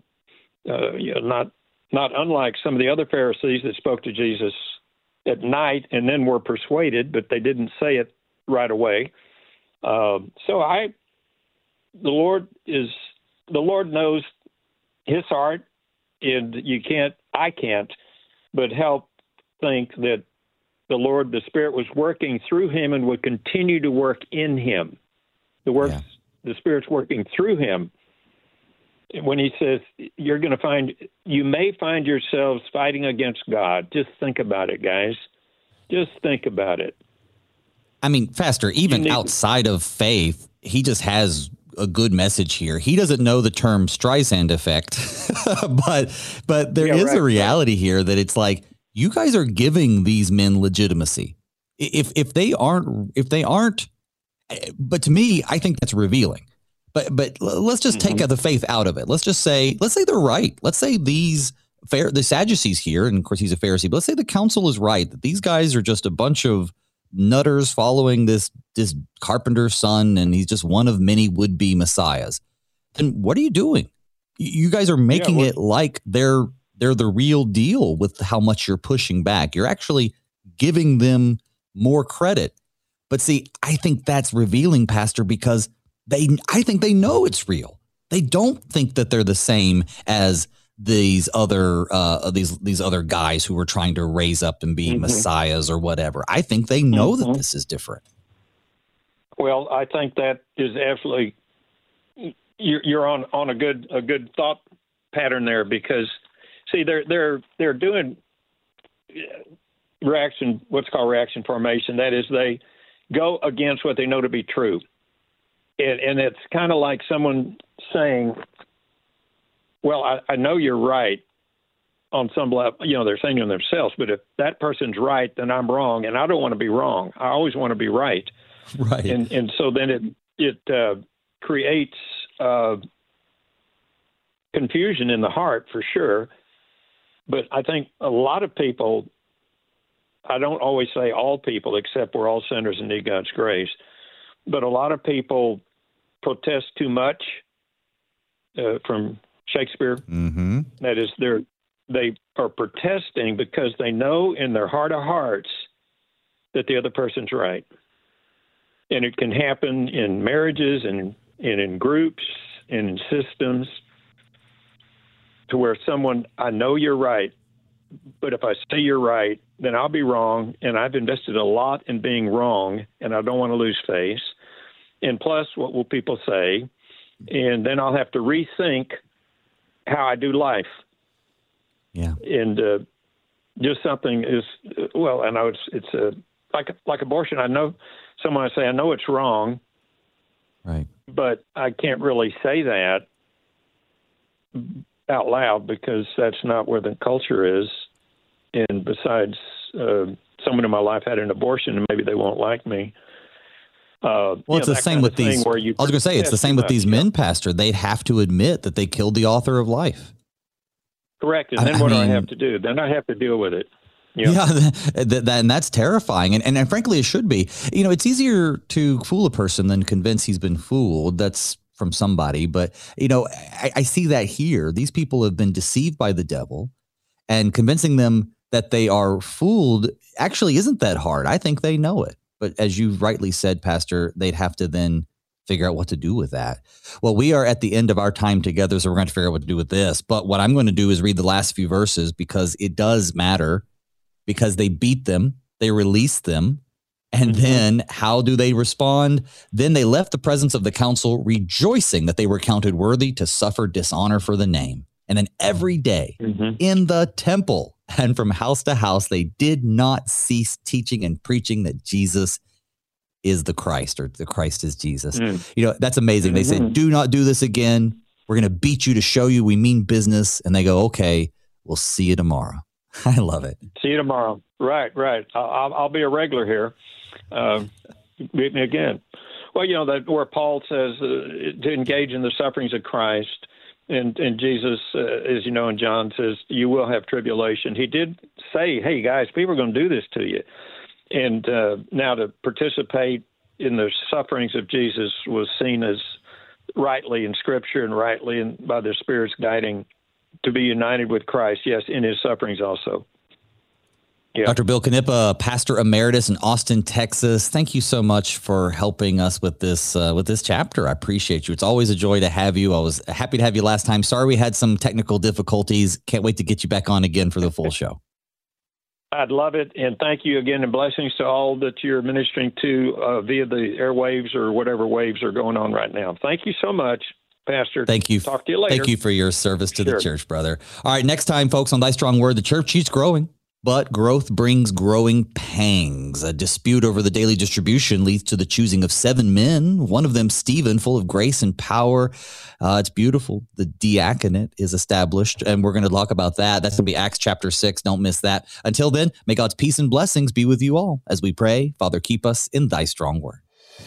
Not unlike some of the other Pharisees that spoke to Jesus at night and then were persuaded, but they didn't say it right away. The Lord knows his heart, and I can't, but help think that the Spirit was working through him and would continue to work in him. The Spirit's working through him. When he says, you may find yourselves fighting against God. Just think about it, guys. Just think about it. I mean, Pastor, even outside of faith, he just has a good message here. He doesn't know the term Streisand effect, but there is a reality here that it's like, you guys are giving these men legitimacy. If they aren't, but to me, I think that's revealing. But let's just take the faith out of it. Let's say they're right. Let's say the Sadducees here, and of course he's a Pharisee, but let's say the council is right, that these guys are just a bunch of nutters following this carpenter's son, and he's just one of many would-be messiahs. Then what are you doing? You guys are making it like they're the real deal with how much you're pushing back. You're actually giving them more credit. But see, I think that's revealing, Pastor, because I think they know it's real. They don't think that they're the same as these other these other guys who were trying to raise up and be messiahs or whatever. I think they know that this is different. Well, I think that is absolutely, you're on a good thought pattern there, because see, they're doing what's called reaction formation. That is, they go against what they know to be true. And it's kind of like someone saying, well, I know you're right on some level. They're saying to themselves, but if that person's right, then I'm wrong, and I don't want to be wrong. I always want to be right. Right. And so then it creates confusion in the heart, for sure. But I think a lot of people, I don't always say all people, except we're all sinners and need God's grace, but a lot of people protest too much from Shakespeare. Mm-hmm. That is, they are protesting because they know in their heart of hearts that the other person's right. And it can happen in marriages and in groups and in systems, to where I know you're right, but if I say you're right, then I'll be wrong, and I've invested a lot in being wrong, and I don't want to lose face. And plus, what will people say? And then I'll have to rethink how I do life. Yeah. And just something is, well, I know it's like abortion. I know someone I say, I know it's wrong. Right. But I can't really say that out loud, because that's not where the culture is. And besides, someone in my life had an abortion, and maybe they won't like me. It's the same with these. I was going to say, it's the same with these men, Pastor. They'd have to admit that they killed the author of life. Correct. And then what do I have to do? Then I have to deal with it. Yeah, and that's terrifying. And frankly, it should be. It's easier to fool a person than convince he's been fooled. That's from somebody. But, I see that here. These people have been deceived by the devil, and convincing them that they are fooled actually isn't that hard. I think they know it. But as you rightly said, Pastor, they'd have to then figure out what to do with that. Well, we are at the end of our time together, so we're going to figure out what to do with this. But what I'm going to do is read the last few verses, because it does matter, because they beat them, they released them, and then how do they respond? Then they left the presence of the council, rejoicing that they were counted worthy to suffer dishonor for the name. And then every day in the temple and from house to house, they did not cease teaching and preaching that Jesus is the Christ, or the Christ is Jesus. You know, that's amazing. They said, do not do this again. We're going to beat you to show you we mean business. And they go, okay, we'll see you tomorrow. I love it. See you tomorrow. Right. I'll be a regular here. Meet me again. Well, you know, that where Paul says to engage in the sufferings of Christ, and Jesus, as you know, in John says, you will have tribulation. He did say, hey, guys, people are going to do this to you. And now to participate in the sufferings of Jesus was seen as rightly in Scripture and rightly by the Spirit's guiding to be united with Christ, yes, in his sufferings also. Yeah. Dr. Bill Knippa, Pastor Emeritus in Austin, Texas. Thank you so much for helping us with this chapter. I appreciate you. It's always a joy to have you. I was happy to have you last time. Sorry we had some technical difficulties. Can't wait to get you back on again for the full show. I'd love it, and thank you again, and blessings to all that you're ministering to via the airwaves or whatever waves are going on right now. Thank you so much, Pastor. Thank you. Talk to you later. Thank you for your service to the church, brother. All right, next time, folks, on Thy Strong Word, the church keeps growing, but growth brings growing pangs. A dispute over the daily distribution leads to the choosing of 7 men, one of them Stephen, full of grace and power. It's beautiful. The diaconate is established, and we're going to talk about that. That's going to be Acts chapter 6. Don't miss that. Until then, may God's peace and blessings be with you all as we pray. Father, keep us in Thy strong word.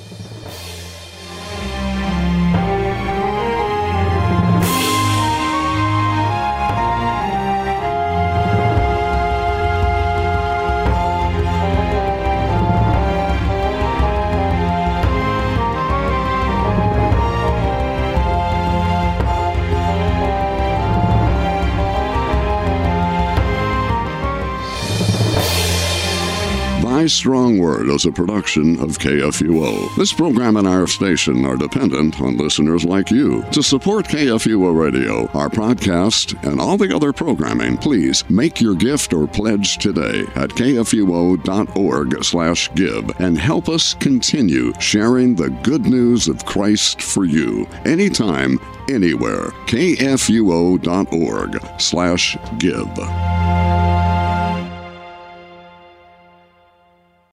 Thy Strong Word is a production of KFUO. This program and our station are dependent on listeners like you. To support KFUO Radio, our podcast, and all the other programming, please make your gift or pledge today at kfuo.org/give and help us continue sharing the good news of Christ for you. Anytime, anywhere. kfuo.org/give.